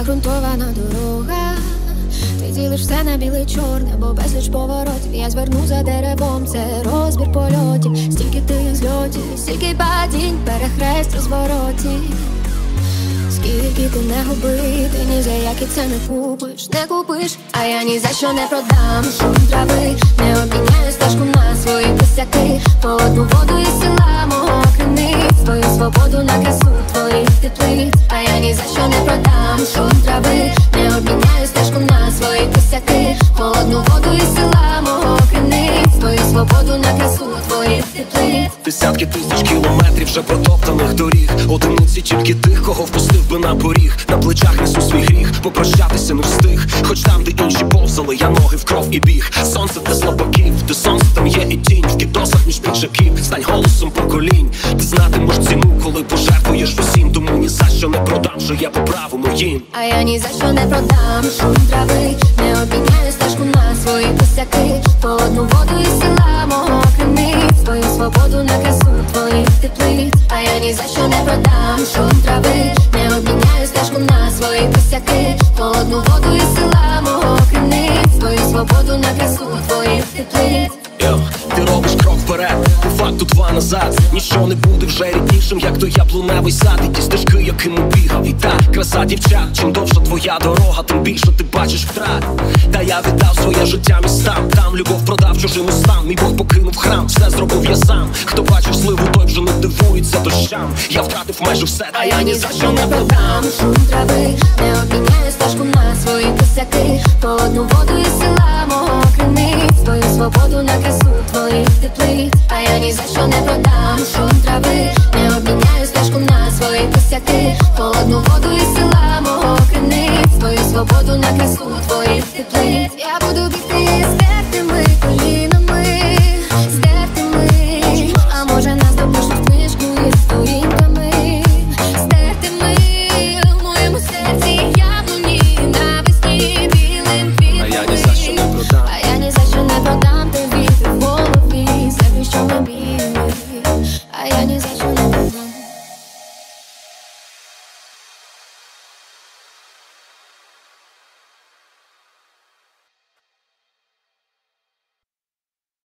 як ґрунтована дорога. Ти ділиш все на біле чорне, бо безліч поворотів. Я зверну за деревом, це розбір польотів. Стільки тих зльотів, стільки падінь, перехрест розворотів. Скільки ти не губи, ти ні за які це не купиш, не купиш. А я ні за що не продам шум трави, не обміняю стежку на свої косяки. Холодну воду і сила мого криниць, твою свободу на красу твоїх теплиць. А я ні за що не продам шум трави, не обміняю стежку на свої косяки. Холодну воду і сила мого криниць, твою свободу на красу твоїх теплиць. Десятки тисяч кілометрів вже протоптаних доріг, одиниці тільки тих, кого впустив би на поріг. На плечах несу свій гріх, попрощатися не встиг. Хоч там, де інші повзали, я ноги в кров і біг. Сонце для слабаків, де сонце там є і тінь. В кідосах між піджаків, стань голосом поколінь. Ти знатимеш ціну, коли пожертвуєш усім. Тому ні за що не продам, що я по праву моїм. А я ні за що не продам шум трави, не обміняю стежку на свої косяки. Холодну воду і сила мого криниць, твою свободу на красу твоїх теплиць. А я ні за що не продам шум трави, не обміняю стежку на свої косяки. Холодну воду і сила мого криниць, твою свободу на красу твоїх теплиць. Ти робиш крок вперед, по факту два назад. Ніщо не буде вже ріднішим, як той яблуневий сад. І ті стежки, яким убігав. І та краса дівчат, чим довша твоя дорога, тим більше ти бачиш втрат. Та я віддав своє життя містам, там любов продав чужим устам. Мій Бог покинув храм, все зробив я сам. Хто бачив сливу, той вже не дивується дощам. Я втратив майже все, а я ні за що не продам шум трави, не обміняю стежку на свої косяки. Холодну воду і сила мого криниць, твою свободу на красу твоїх теплиць. А я ні за що не продам шум трави,